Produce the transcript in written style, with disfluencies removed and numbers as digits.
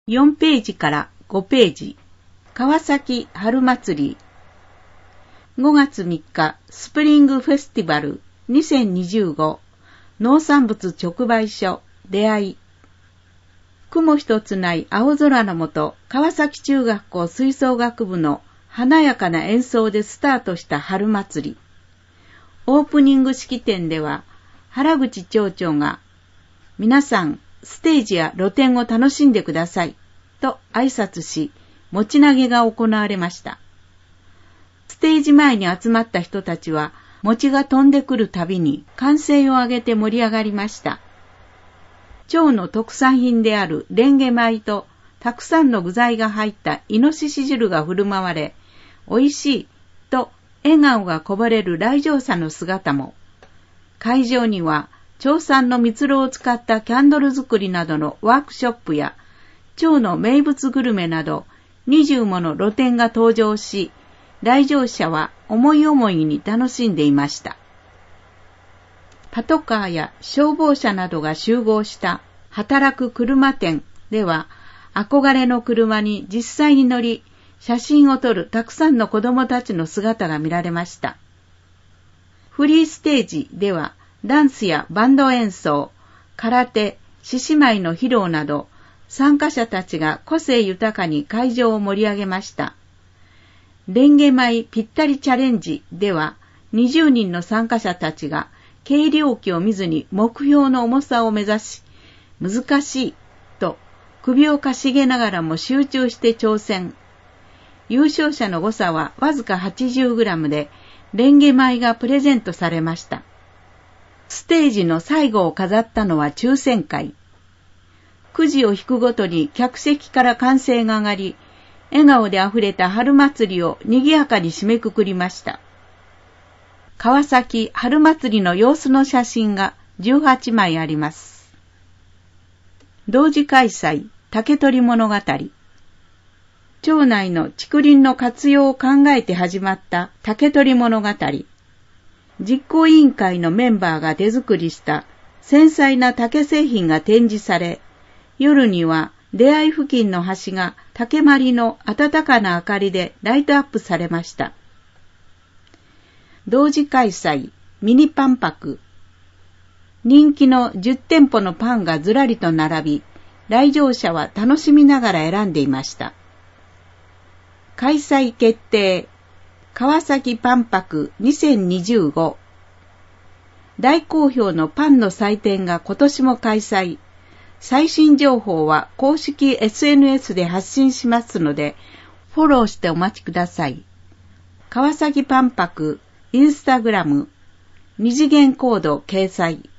4ページから5ページ、川崎春祭り。5月3日、スプリングフェスティバル2025農産物直売所出会い。雲一つない青空の下、川崎中学校吹奏楽部の華やかな演奏でスタートした春祭り。オープニング式典では、原口町長が、皆さん、ステージや露店を楽しんでください、と挨拶し、餅投げが行われました。ステージ前に集まった人たちは、餅が飛んでくるたびに歓声を上げて盛り上がりました。町の特産品であるレンゲ米とたくさんの具材が入ったイノシシ汁が振る舞われ、美味しいと笑顔がこぼれる来場者の姿も。会場には町産の蜜蝋を使ったキャンドル作りなどのワークショップや町の名物グルメなど20もの露店が登場し、来場者は思い思いに楽しんでいました。パトカーや消防車などが集合した働く車店では、憧れの車に実際に乗り、写真を撮るたくさんの子供たちの姿が見られました。フリーステージでは、ダンスやバンド演奏、空手、獅子舞の披露など、参加者たちが個性豊かに会場を盛り上げました。レンゲ米ぴったりチャレンジでは、20人の参加者たちが計量器を見ずに目標の重さを目指し、難しいと首をかしげながらも集中して挑戦。優勝者の誤差はわずか 80g で、レンゲ米がプレゼントされました。ステージの最後を飾ったのは抽選会。くじを引くごとに客席から歓声が上がり、笑顔であふれた春祭りを賑やかに締めくくりました。川崎春祭りの様子の写真が18枚あります。同時開催、竹取物語。町内の竹林の活用を考えて始まった竹取物語。実行委員会のメンバーが手作りした繊細な竹製品が展示され、夜には出会い付近の橋が竹まりの暖かな明かりでライトアップされました。同時開催、ミニパン泊。人気の10店舗のパンがずらりと並び、来場者は楽しみながら選んでいました。開催決定。川崎パン泊2025。大好評のパンの祭典が今年も開催。最新情報は公式 SNS で発信しますので、フォローしてお待ちください。川崎パン泊、インスタグラム、二次元コード掲載。